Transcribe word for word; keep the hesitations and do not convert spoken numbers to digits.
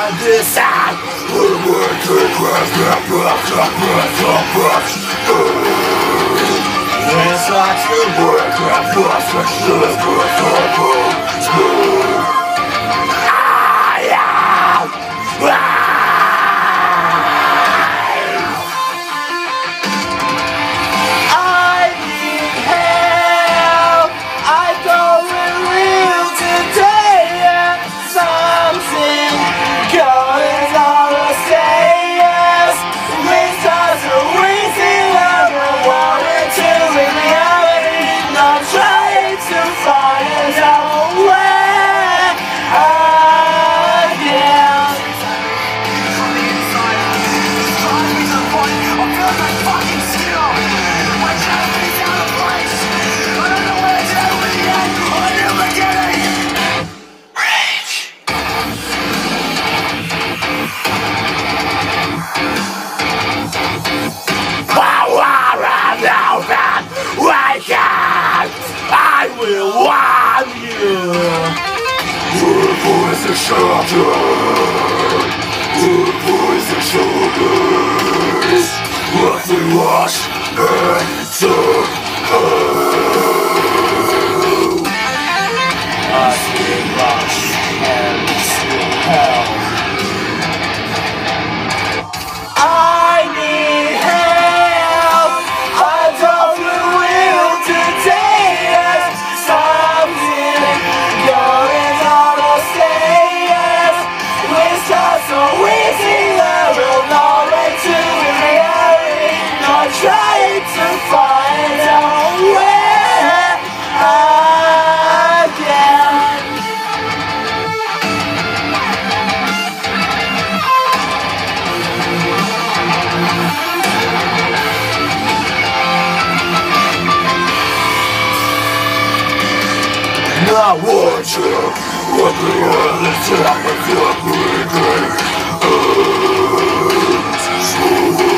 understand. It's like the work of perfection. I am I need help. I don't real today. Something going on the stairs. With us waiting everyone into reality. Not trying to find out where again. From the inside, it's driving me to the point of feeling like fucking steel. My chest out of place. I don't know where to go with the end or a new beginning. Rage. Power and now that we can, I will warn you. Her voice is shattered. Her voice is shoulders. What we wash and took us we rush and still hell. I need help. I don't will today. Something going on the stairs. We're just so easy level knowledge to reality. Not trying to find out where again. I want you, what the hell is up with your breathing?